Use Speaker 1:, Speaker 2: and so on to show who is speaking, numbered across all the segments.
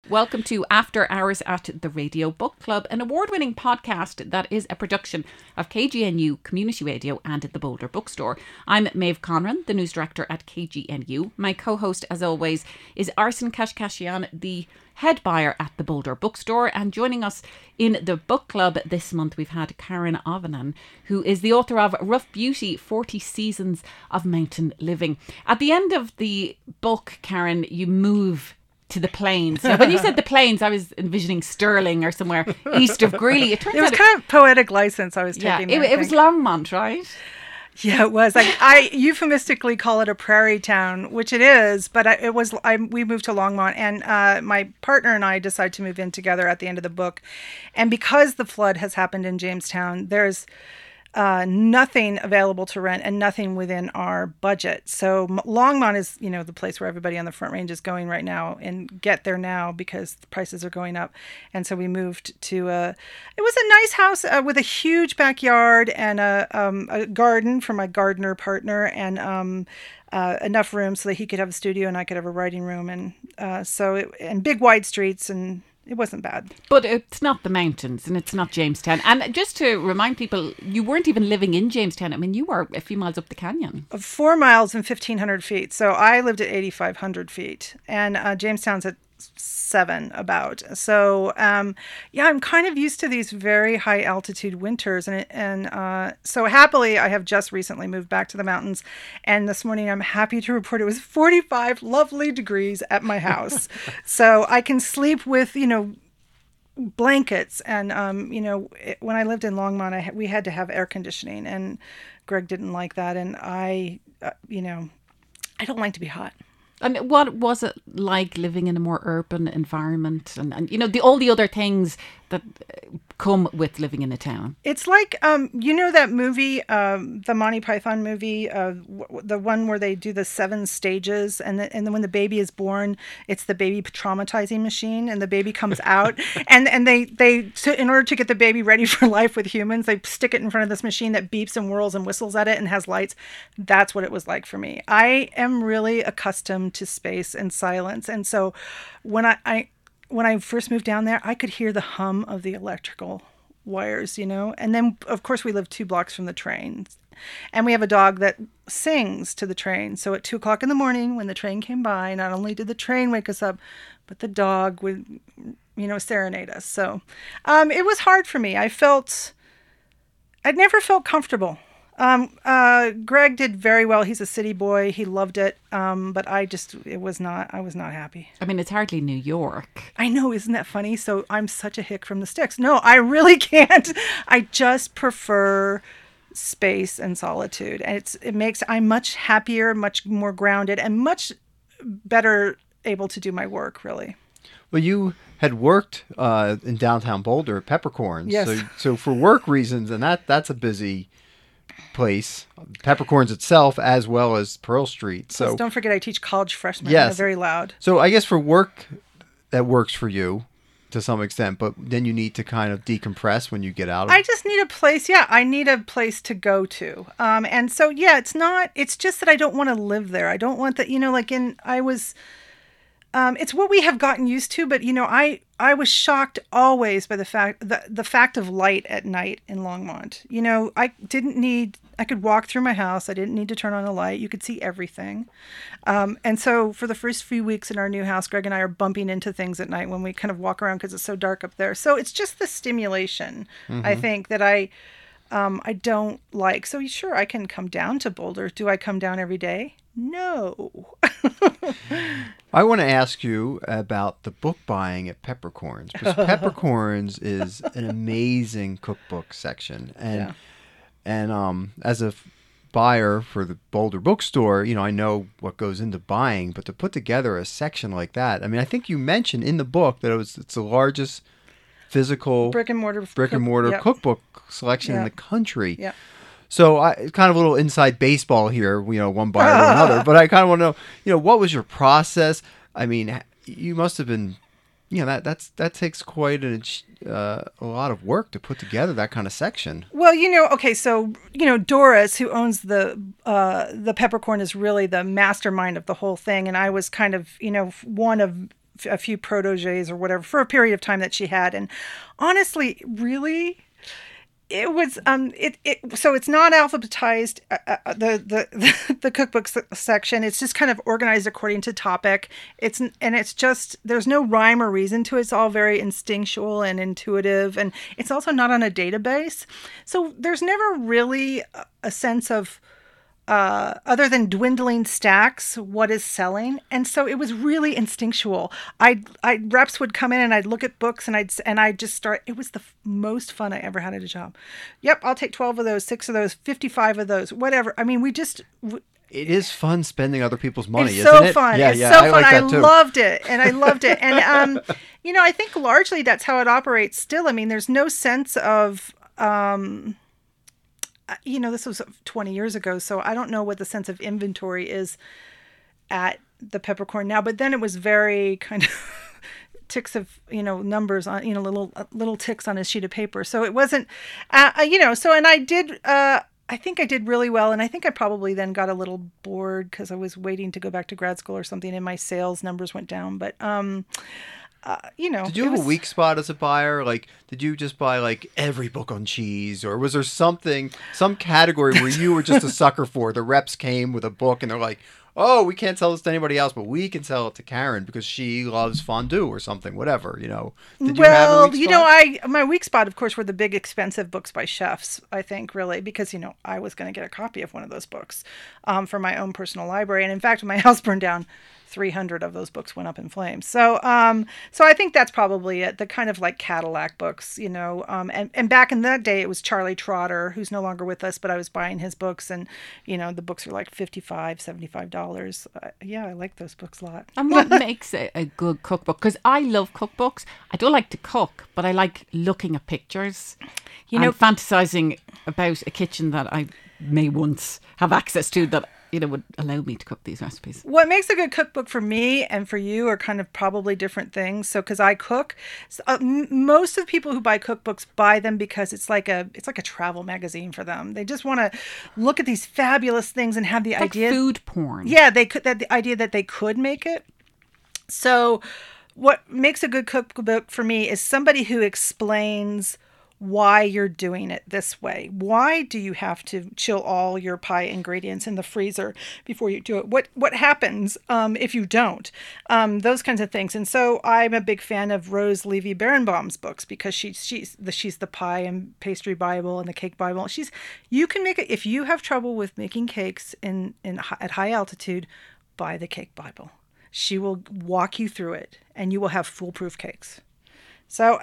Speaker 1: Welcome to After Hours at the Radio Book Club, an award-winning podcast that is a production of KGNU Community Radio and the Boulder Bookstore. I'm Maeve Conran, the news director at KGNU. My co-host, as always, is Arsen Kashkashian, the head buyer at the Boulder Bookstore. And joining us in the book club this month, we've had Karen Ovanan, who is the author of Rough Beauty, 40 Seasons of Mountain Living. At the end of the book, Karen, you move to the plains. Now, when you said the plains, I was envisioning Stirling or somewhere east of Greeley.
Speaker 2: It was kind of poetic license I was taking.
Speaker 1: Yeah, it was Longmont, right?
Speaker 2: Yeah, it was. I euphemistically call it a prairie town, which it is, but we moved to Longmont, and my partner and I decided to move in together at the end of the book. And because the flood has happened in Jamestown, there's nothing available to rent and nothing within our budget. So Longmont is, the place where everybody on the Front Range is going right now and get there now because the prices are going up. And so we moved to it was a nice house with a huge backyard and a garden for my gardener partner and enough room so that he could have a studio and I could have a writing room and big wide streets, and it wasn't bad.
Speaker 1: But it's not the mountains and it's not Jamestown. And just to remind people, you weren't even living in Jamestown. I mean, you were a few miles up the canyon.
Speaker 2: 4 miles and 1,500 feet. So I lived at 8,500 feet. And Jamestown's at 7 about. So, I'm kind of used to these very high altitude winters. And so happily, I have just recently moved back to the mountains. And this morning, I'm happy to report it was 45 lovely degrees at my house. So I can sleep with, blankets. And, when I lived in Longmont, we had to have air conditioning. And Greg didn't like that. And I don't like to be hot.
Speaker 1: And what was it like living in a more urban environment and all the other things that come with living in a town?
Speaker 2: It's like, that movie, the Monty Python movie, the one where they do the 7 stages and then when the baby is born, it's the baby traumatizing machine and the baby comes out and they in order to get the baby ready for life with humans, they stick it in front of this machine that beeps and whirls and whistles at it and has lights. That's what it was like for me. I am really accustomed to space and silence. And so when I first moved down there, I could hear the hum of the electrical wires, And then, of course, we live 2 blocks from the train. And we have a dog that sings to the train. So at 2 o'clock in the morning, when the train came by, not only did the train wake us up, but the dog would, serenade us. So it was hard for me. I'd never felt comfortable. Greg did very well. He's a city boy. He loved it. But I was not happy.
Speaker 1: I mean, it's hardly New York.
Speaker 2: I know. Isn't that funny? So I'm such a hick from the sticks. No, I really can't. I just prefer space and solitude. And I'm much happier, much more grounded, and much better able to do my work, really.
Speaker 3: Well, you had worked in downtown Boulder at Peppercorns.
Speaker 2: Yes.
Speaker 3: So for work reasons, and that's a busy place, Peppercorns itself, as well as Pearl Street. So
Speaker 2: don't forget, I teach college freshmen.
Speaker 3: Yes.
Speaker 2: They're very loud.
Speaker 3: So I guess for work, that works for you to some extent, but then you need to kind of decompress when you get out of it.
Speaker 2: I just need a place. Yeah, I need a place to go to. And so, it's just that I don't want to live there. I don't want that, it's what we have gotten used to, but I was shocked always by the fact of light at night in Longmont. I could walk through my house. I didn't need to turn on a light. You could see everything. And so for the first few weeks in our new house, Greg and I are bumping into things at night when we kind of walk around because it's so dark up there. So it's just the stimulation, I think, that I don't like. So sure, I can come down to Boulder. Do I come down every day? No.
Speaker 3: I want to ask you about the book buying at Peppercorns, because Peppercorns is an amazing cookbook section, and as a buyer for the Boulder Bookstore, I know what goes into buying, but to put together a section like that, I mean, I think you mentioned in the book that it's the largest physical brick and mortar cookbook selection in the country.
Speaker 2: Yeah.
Speaker 3: So kind of a little inside baseball here, one buyer to another, but I kind of want to know, what was your process? I mean, you must have been, that takes quite a lot of work to put together that kind of section.
Speaker 2: Well, okay, so, Doris, who owns the Peppercorn, is really the mastermind of the whole thing. And I was kind of, one of a few proteges or whatever for a period of time that she had. And honestly, really, it was so it's not alphabetized, the cookbook section. It's just kind of organized according to topic. It's just, there's no rhyme or reason to it. It's all very instinctual and intuitive, and it's also not on a database. So there's never really a sense of other than dwindling stacks, what is selling. And so it was really instinctual. Reps would come in and I'd look at books and I'd just start. It was the most fun I ever had at a job. Yep, I'll take 12 of those, 6 of those, 55 of those, whatever. I mean, it
Speaker 3: is fun spending other people's money,
Speaker 2: isn't
Speaker 3: it?
Speaker 2: It's so fun.
Speaker 3: Yeah,
Speaker 2: it's so fun.
Speaker 3: like that too.
Speaker 2: I loved it. And I loved it. And, I think largely that's how it operates still. I mean, there's no sense of, this was 20 years ago, so I don't know what the sense of inventory is at the Peppercorn now. But then it was very kind of ticks of, numbers on, little ticks on a sheet of paper. So it wasn't, and I did, I think I did really well. And I think I probably then got a little bored because I was waiting to go back to grad school or something, and my sales numbers went down. But,
Speaker 3: did you have a weak spot as a buyer? Like, did you just buy like every book on cheese, or was there some category where you were just a sucker for? The reps came with a book and they're like, oh, we can't sell this to anybody else, but we can sell it to Karen because she loves fondue or something, whatever, Did you have a weak spot?
Speaker 2: My weak spot, of course, were the big expensive books by chefs, I think, really, because, I was going to get a copy of one of those books for my own personal library. And in fact, when my house burned down, 300 of those books went up in flames. So I think that's probably it. The kind of like Cadillac books, and back in that day, it was Charlie Trotter, who's no longer with us, but I was buying his books, and, the books are like $55, $75. Yeah, I like those books a lot.
Speaker 1: And what makes a good cookbook? Because I love cookbooks. I don't like to cook, but I like looking at pictures, fantasizing about a kitchen that I may once have access to that would allow me to cook these recipes.
Speaker 2: What makes a good cookbook for me and for you are kind of probably different things. So, because I cook, most of the people who buy cookbooks buy them because it's like a travel magazine for them. They just want to look at these fabulous things and have the idea.
Speaker 1: Food porn.
Speaker 2: Yeah, the idea that they could make it. So, what makes a good cookbook for me is somebody who explains why you're doing it this way. Why do you have to chill all your pie ingredients in the freezer before you do it? What happens if you don't? Those kinds of things. And so I'm a big fan of Rose Levy Berenbaum's books because she's the pie and pastry Bible and the cake Bible. You can make it if you have trouble with making cakes at high altitude. Buy the cake Bible. She will walk you through it, and you will have foolproof cakes. So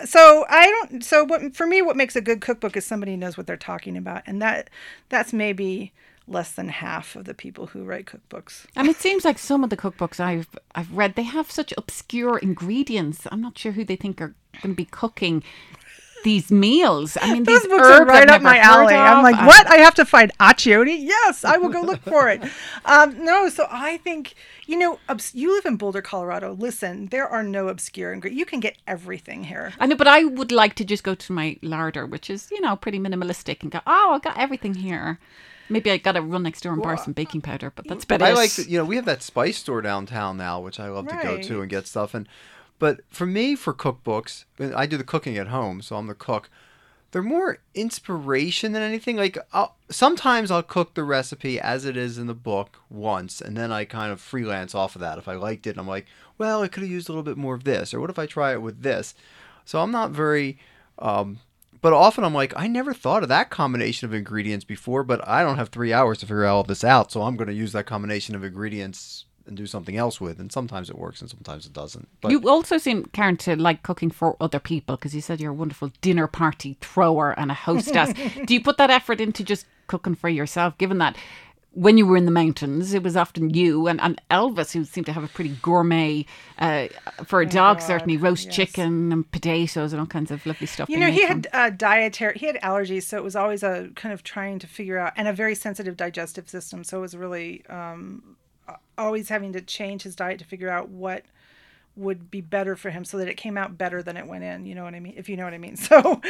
Speaker 2: for me, what makes a good cookbook is somebody who knows what they're talking about. And that's maybe less than half of the people who write cookbooks.
Speaker 1: And it seems like some of the cookbooks I've read, they have such obscure ingredients. I'm not sure who they think are going to be cooking these meals. I mean,
Speaker 2: those
Speaker 1: these
Speaker 2: books
Speaker 1: herbs
Speaker 2: are right up my alley. I'm like, what? I have to find accioti? Yes, I will go look for it. No, so I think, you live in Boulder, Colorado. Listen, there are no obscure ingredients. You can get everything here.
Speaker 1: I know, but I would like to just go to my larder, which is, pretty minimalistic, and go, oh, I got everything here. Maybe I got to run next door and borrow some baking powder, but that's better.
Speaker 3: I like, we have that spice store downtown now, which I love to go to and get stuff. But for me, for cookbooks, I do the cooking at home, so I'm the cook. They're more inspiration than anything. Like, sometimes I'll cook the recipe as it is in the book once, and then I kind of freelance off of that. If I liked it, I'm like, well, I could have used a little bit more of this, or what if I try it with this? So I'm not very... but often I'm like, I never thought of that combination of ingredients before, but I don't have 3 hours to figure all this out, so I'm going to use that combination of ingredients and do something else with, and sometimes it works and sometimes it doesn't. But
Speaker 1: you also seem, Karen, to like cooking for other people, because you said you're a wonderful dinner party thrower and a hostess. Do you put that effort into just cooking for yourself, given that when you were in the mountains, it was often you and Elvis, who seemed to have a pretty gourmet, for a dog, certainly, roast chicken and potatoes and all kinds of lovely stuff.
Speaker 2: He had he had allergies, so it was always a kind of trying to figure out, and a very sensitive digestive system, so it was really always having to change his diet to figure out what would be better for him so that it came out better than it went in. You know what I mean? If you know what I mean. So,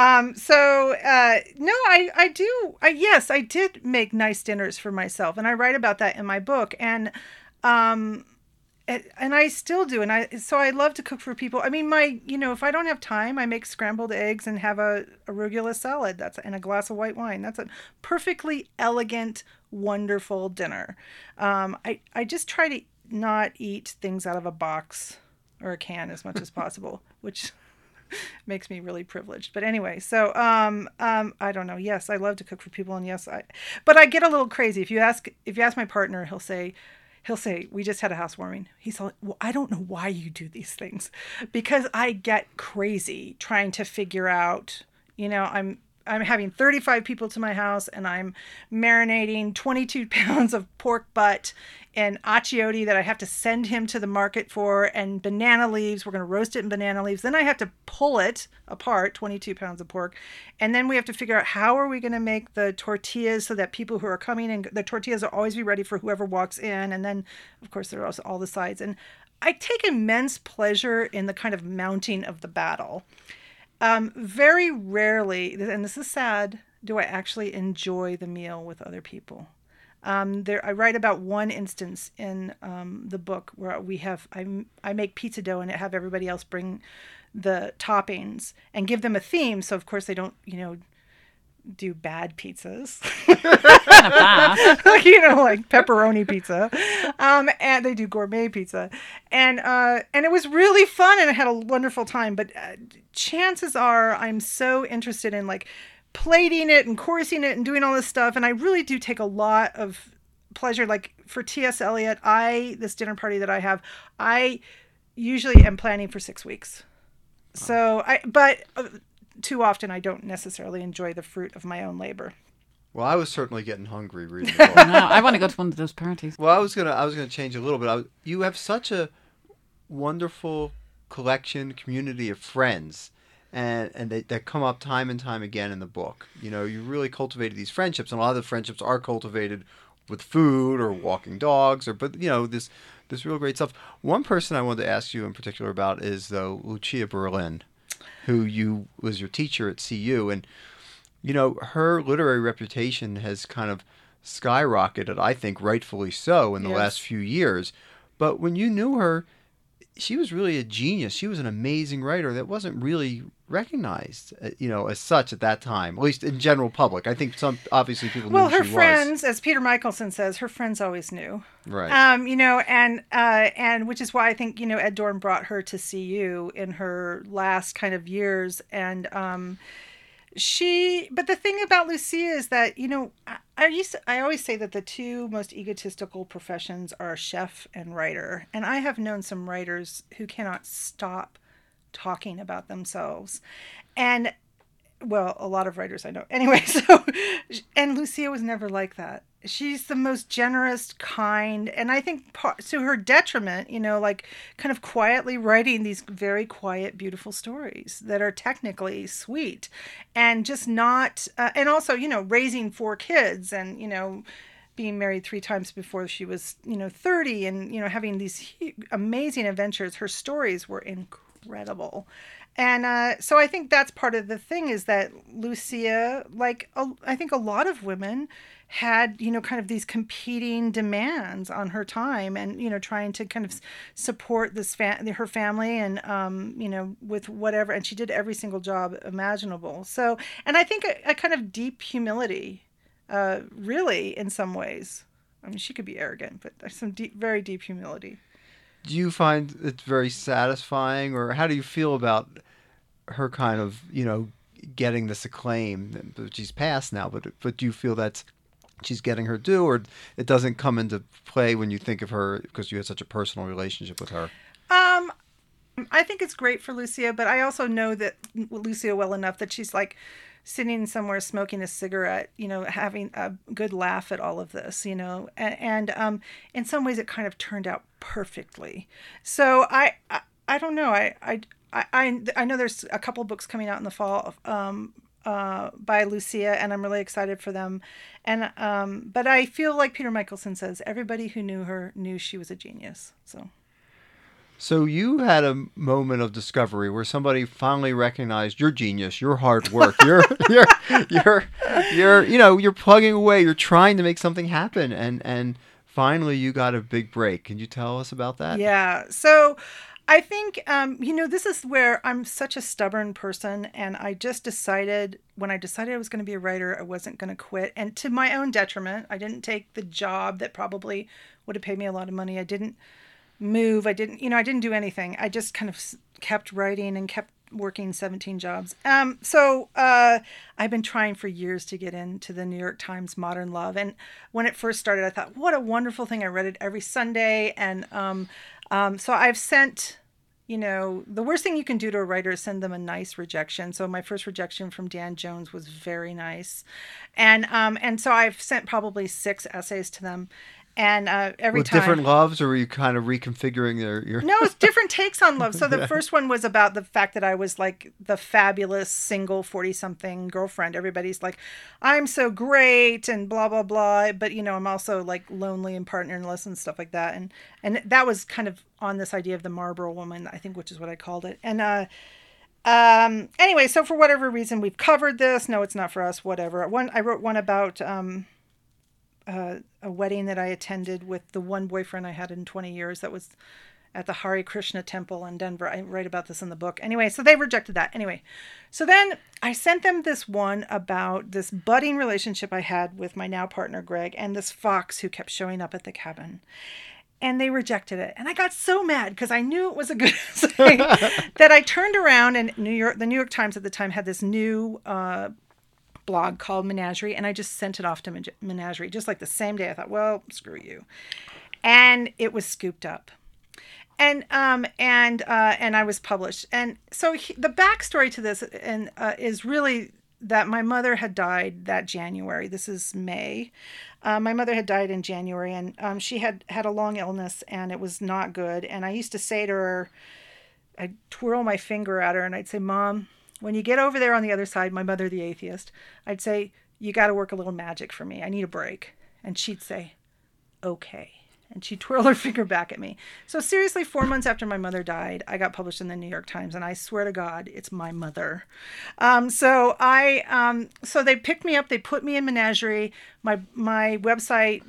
Speaker 2: no, I do. Yes, I did make nice dinners for myself, and I write about that in my book. And and I still do, and so I love to cook for people. I mean, if I don't have time, I make scrambled eggs and have a arugula salad. And a glass of white wine. That's a perfectly elegant, wonderful dinner. I just try to not eat things out of a box or a can as much as possible, which makes me really privileged. But anyway, so I don't know. Yes, I love to cook for people, and yes, but I get a little crazy. If you ask my partner, he'll say, we just had a housewarming. He's like, well, I don't know why you do these things, because I get crazy trying to figure out, I'm having 35 people to my house, and I'm marinating 22 pounds of pork butt and achiote that I have to send him to the market for, and banana leaves. We're going to roast it in banana leaves. Then I have to pull it apart, 22 pounds of pork. And then we have to figure out how are we going to make the tortillas so that people who are coming in, the tortillas will always be ready for whoever walks in. And then, of course, there are also all the sides. And I take immense pleasure in the kind of mounting of the battle. Very rarely, and this is sad, do I actually enjoy the meal with other people. I write about one instance in the book where I make pizza dough and have everybody else bring the toppings and give them a theme. So of course they don't, do bad pizzas, like pepperoni pizza, and they do gourmet pizza, and it was really fun, and I had a wonderful time. But chances are, I'm so interested in like plating it and coursing it and doing all this stuff, and I really do take a lot of pleasure. Like for T.S. Eliot, this dinner party that I have, I usually am planning for 6 weeks. So too often I don't necessarily enjoy the fruit of my own labor.
Speaker 3: Well, I was certainly getting hungry reading the book.
Speaker 1: No, I want to go to one of those parties.
Speaker 3: Well, I was gonna change a little bit. You have such a wonderful community of friends, and that come up time and time again in the book. You really cultivated these friendships, and a lot of the friendships are cultivated with food or walking dogs, this real great stuff. One person I wanted to ask you in particular about is Lucia Berlin, who was your teacher at CU, and her literary reputation has kind of skyrocketed, I think rightfully so, in the last few years. But when you knew her, she was really a genius. She was an amazing writer that wasn't really recognized, as such at that time, at least in general public. I think obviously people knew who she was.
Speaker 2: Well, her friends, as Peter Michelson says, her friends always knew.
Speaker 3: Right.
Speaker 2: And which is why I think, Ed Dorn brought her to CU in her last kind of years. And but the thing about Lucia is that, I always say that the two most egotistical professions are chef and writer. And I have known some writers who cannot stop talking about themselves. And, well, a lot of writers I know. Anyway, and Lucia was never like that. She's the most generous, kind, and I think to her detriment, kind of quietly writing these very quiet, beautiful stories that are technically sweet and just not, and also, raising 4 kids and, being married 3 times before she was, 30 and, having these amazing adventures. Her stories were incredible. And so I think that's part of the thing is that Lucia, I think a lot of women had, kind of these competing demands on her time and, trying to kind of support her family and, with whatever. And she did every single job imaginable. So, and I think a kind of deep humility, really, in some ways. I mean, she could be arrogant, but there's some very deep humility.
Speaker 3: Do you find it very satisfying, or how do you feel about her kind of, getting this acclaim? She's passed now, but do you feel that she's getting her due, or it doesn't come into play when you think of her because you had such a personal relationship with her?
Speaker 2: I think it's great for Lucia, but I also know that Lucia well enough that she's like sitting somewhere smoking a cigarette, having a good laugh at all of this, and in some ways it kind of turned out perfectly. So I don't know. I know there's a couple books coming out in the fall by Lucia, and I'm really excited for them. And but I feel like Peter Michelson says, everybody who knew her knew she was a genius.
Speaker 3: So you had a moment of discovery where somebody finally recognized your genius, your hard work, you're plugging away, you're trying to make something happen, and finally you got a big break. Can you tell us about that?
Speaker 2: Yeah. So I think, this is where I'm such a stubborn person. And I just decided, when I decided I was going to be a writer, I wasn't going to quit. And to my own detriment, I didn't take the job that probably would have paid me a lot of money. I didn't move. I didn't do anything. I just kind of kept writing and kept working 17 jobs. So I've been trying for years to get into the New York Times Modern Love. And when it first started, I thought, what a wonderful thing. I read it every Sunday. And so I've sent, the worst thing you can do to a writer is send them a nice rejection. So my first rejection from Dan Jones was very nice. And so I've sent probably 6 essays to them. And every
Speaker 3: with
Speaker 2: time
Speaker 3: different loves, or were you kind of reconfiguring your
Speaker 2: No, it's different takes on love. So the first one was about the fact that I was like the fabulous single 40-something girlfriend. Everybody's like, I'm so great and blah blah blah, but I'm also like lonely and partnerless and stuff like that. And that was kind of on this idea of the Marlboro woman, I think, which is what I called it. And anyway, so for whatever reason we've covered this. No, it's not for us, whatever. I wrote one about a wedding that I attended with the one boyfriend I had in 20 years. That was at the Hare Krishna temple in Denver. I write about this in the book. Anyway, so they rejected that. Anyway, so then I sent them this one about this budding relationship I had with my now partner, Greg, and this fox who kept showing up at the cabin. And they rejected it. And I got so mad because I knew it was a good thing that I turned around, and the New York Times at the time had this new blog called Menagerie, and I just sent it off to Menagerie just like the same day. I thought, well, screw you. And it was scooped up. And I was published. And so the backstory to this is really that my mother had died that January. This is May. My mother had died in January, and she had a long illness, and it was not good. And I used to say to her, I'd twirl my finger at her, and I'd say, Mom, when you get over there on the other side, my mother, the atheist, I'd say, you got to work a little magic for me. I need a break. And she'd say, okay. And she'd twirl her finger back at me. So seriously, 4 months after my mother died, I got published in the New York Times. And I swear to God, it's my mother. So they picked me up. They put me in Menagerie. My website,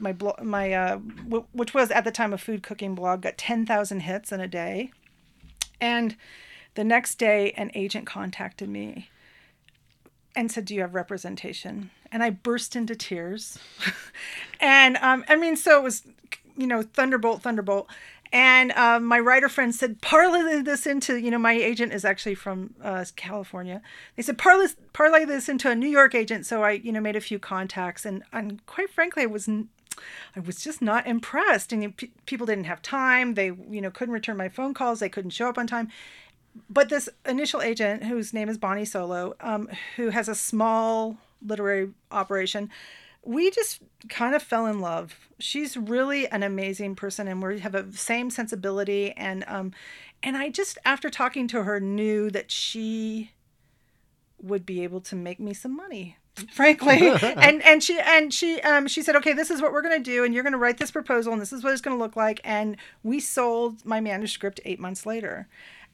Speaker 2: which was at the time a food cooking blog, got 10,000 hits in a day. And the next day, an agent contacted me and said, do you have representation? And I burst into tears. And so it was, thunderbolt. And my writer friend said, parlay this into, my agent is actually from California. They said, parlay this into a New York agent. So I, made a few contacts. And quite frankly, I was just not impressed. And people didn't have time. They, couldn't return my phone calls. They couldn't show up on time. But this initial agent, whose name is Bonnie Solo, who has a small literary operation, we just kind of fell in love. She's really an amazing person, and we have a same sensibility. And I just, after talking to her, knew that she would be able to make me some money, frankly. and she said, okay, this is what we're going to do, and you're going to write this proposal, and this is what it's going to look like. And we sold my manuscript 8 months later.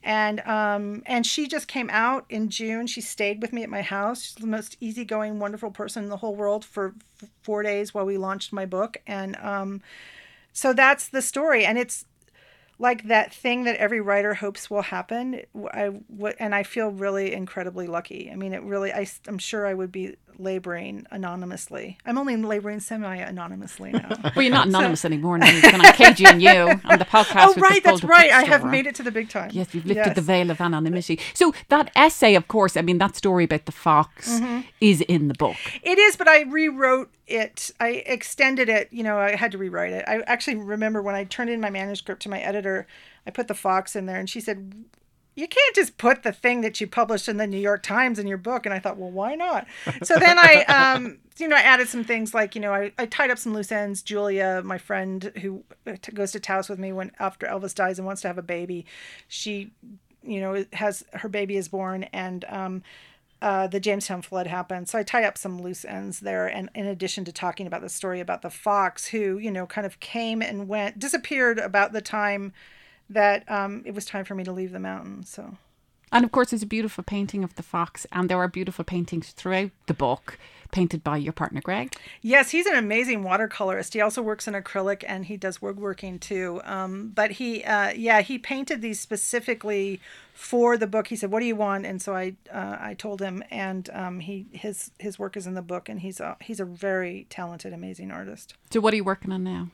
Speaker 2: And she just came out in June. She stayed with me at my house. She's the most easygoing, wonderful person in the whole world for 4 days while we launched my book. And so that's the story. And it's like that thing that every writer hopes will happen. And I feel really incredibly lucky. I mean, I'm sure I would be laboring anonymously. I'm only laboring semi-anonymously now.
Speaker 1: Well, you're not anonymous anymore now. You've been on KGNU on the podcast.
Speaker 2: Oh, right, that's right. I have made it to the big time.
Speaker 1: Yes, we've lifted the veil of anonymity. So that essay, of course, I mean, that story about the fox is in the book.
Speaker 2: It is, but I rewrote it. I extended it. I had to rewrite it. I actually remember when I turned in my manuscript to my editor, I put the fox in there, and she said, you can't just put the thing that you published in the New York Times in your book. And I thought, well, why not? So then I, I added some things like, I tied up some loose ends. Julia, my friend who goes to Taos with me after Elvis dies and wants to have a baby, she, has her baby is born, and the Jamestown flood happened. So I tie up some loose ends there. And in addition to talking about the story about the fox who, kind of came and disappeared about the time that it was time for me to leave the mountain. So
Speaker 1: And of course, there's a beautiful painting of the fox, and there are beautiful paintings throughout the book painted by your partner, Greg.
Speaker 2: Yes, he's an amazing watercolorist. He also works in acrylic and he does woodworking too. But he painted these specifically for the book. He said, "What do you want?" And so I told him, and his work is in the book, and he's a very talented, amazing artist.
Speaker 1: So what are you working on now?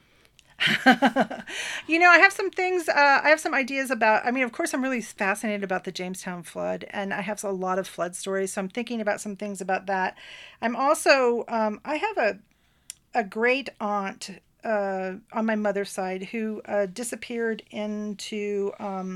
Speaker 2: I have some things, I have some ideas about, of course, I'm really fascinated about the Jamestown flood, and I have a lot of flood stories. So I'm thinking about some things about that. I'm also, I have a great aunt, on my mother's side who, disappeared into,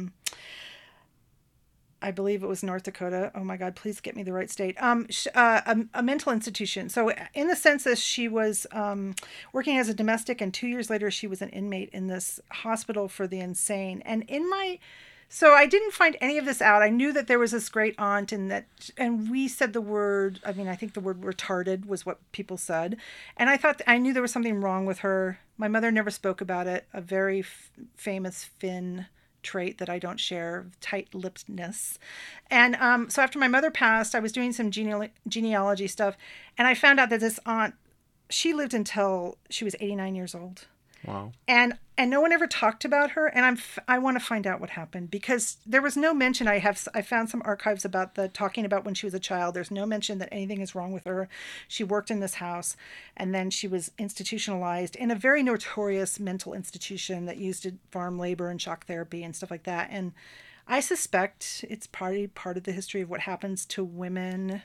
Speaker 2: I believe it was North Dakota. Oh my God, please get me the right state. A mental institution. So in the census, she was working as a domestic, and 2 years later, she was an inmate in this hospital for the insane. And so I didn't find any of this out. I knew that there was this great aunt, and we said the word, I think the word retarded was what people said. And I knew there was something wrong with her. My mother never spoke about it. A very famous Finn trait that I don't share, tight-lippedness. And so after my mother passed, I was doing some genealogy stuff, and I found out that this aunt, she lived until she was 89 years old.
Speaker 3: Wow.
Speaker 2: And no one ever talked about her, and I want to find out what happened, because there was no mention. I found some archives about talking about when she was a child. There's no mention that anything is wrong with her. She worked in this house, and then she was institutionalized in a very notorious mental institution that used farm labor and shock therapy and stuff like that. And I suspect it's part of the history of what happens to women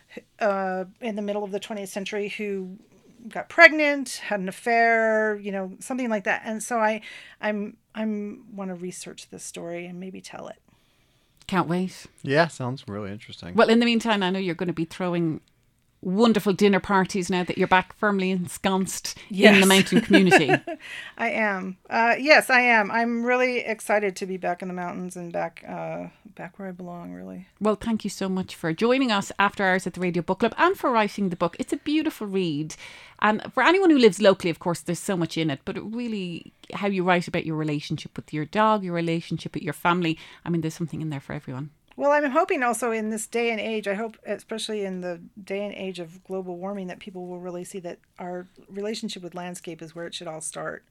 Speaker 2: in the middle of the 20th century who got pregnant, had an affair, something like that. And so I want to research this story and maybe tell it.
Speaker 1: Can't wait.
Speaker 3: Yeah, sounds really interesting.
Speaker 1: Well, in the meantime, I know you're going to be throwing wonderful dinner parties now that you're back firmly ensconced in the mountain community.
Speaker 2: I am. Yes, I am. I'm really excited to be back in the mountains and back where I belong, really.
Speaker 1: Well, thank you so much for joining us after hours at the Radio Book Club and for writing the book. It's a beautiful read. And for anyone who lives locally, of course, there's so much in it, but really how you write about your relationship with your dog, your relationship with your family. There's something in there for everyone.
Speaker 2: Well, I'm hoping also in this day and age, I hope especially in the day and age of global warming, that people will really see that our relationship with landscape is where it should all start.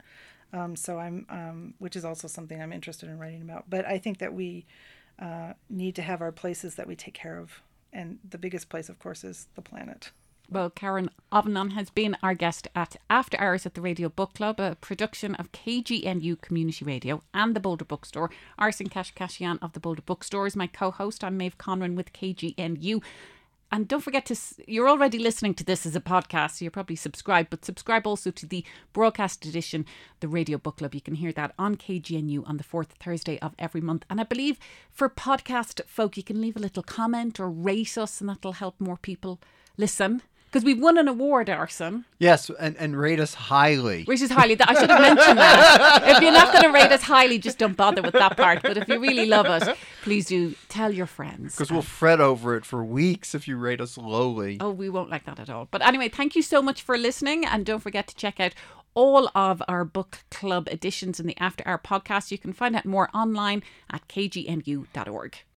Speaker 2: Which is also something I'm interested in writing about. But I think that we need to have our places that we take care of. And the biggest place, of course, is the planet.
Speaker 1: Well, Karen Ovanon has been our guest at After Hours at the Radio Book Club, a production of KGNU Community Radio and the Boulder Bookstore. Arsen Kashkashian of the Boulder Bookstore is my co-host. I'm Maeve Conran with KGNU. And don't forget you're already listening to this as a podcast, so you're probably subscribed, but subscribe also to the broadcast edition, the Radio Book Club. You can hear that on KGNU on the 4th Thursday of every month. And I believe for podcast folk, you can leave a little comment or rate us, and that'll help more people listen. Because we've won an award, Arsen.
Speaker 3: Yes, and rate us highly.
Speaker 1: Rate us highly. I should have mentioned that. If you're not going to rate us highly, just don't bother with that part. But if you really love us, please do tell your friends.
Speaker 3: Because we'll fret over it for weeks if you rate us lowly.
Speaker 1: Oh, we won't like that at all. But anyway, thank you so much for listening. And don't forget to check out all of our book club editions in the After Hour podcast. You can find out more online at kgnu.org.